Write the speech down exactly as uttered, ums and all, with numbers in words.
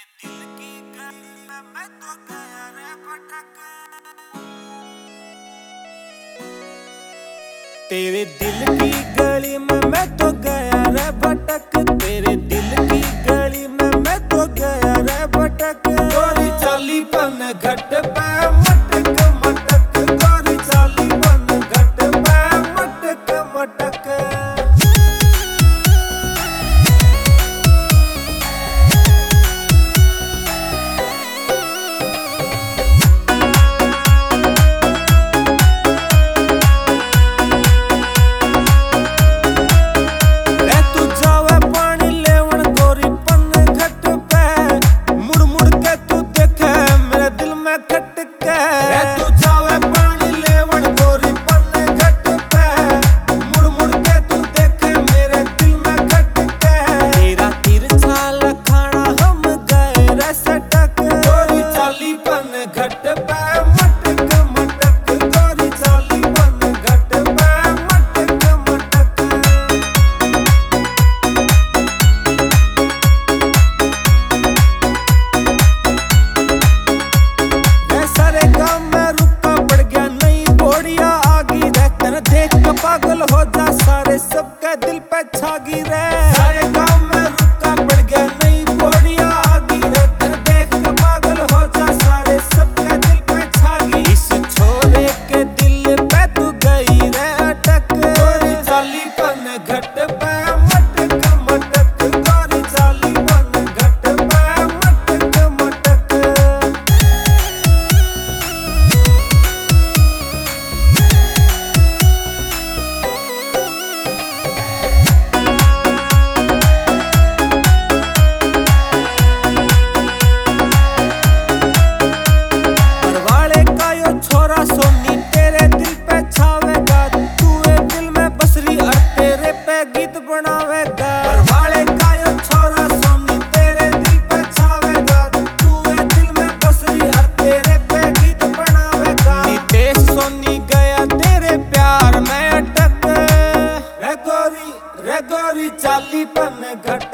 दिल की गली में मैं तो गया रे भटक। तेरे दिल की गली में मैं तो गया रे भटक। तेरे दिल की गली में मैं तो गया रे भटक। गोरी चाली पन घट पे मटक मटक। गोरी चाली पन घट पे मटक मटक। पागल हो जा सारे सबके दिल पे छागी रे। सारे गांव में रुका पड़ गया नई बोड़िया आगी रे। तेरे देख के पागल हो जा सारे सबके दिल पे छागी। इस छोरे के दिल पे तू गई रे अटक। गोरी चाली पन घट पे मटक मटक। गोरी चाली पन घट पे मटक मटक। सोनी तेरे दिल पे छावेगा। तू ए दिल में बसरी और तेरे पे गीत बनावेगा। वाले का यो छोरा सोनी तेरे दिल पे छावेगा। तू ए दिल में बसरी और तेरे पे गीत बनावेगा। नितेश सोनी गया तेरे प्यार में अटक। रे गोरी रे गोरी चाली पन घट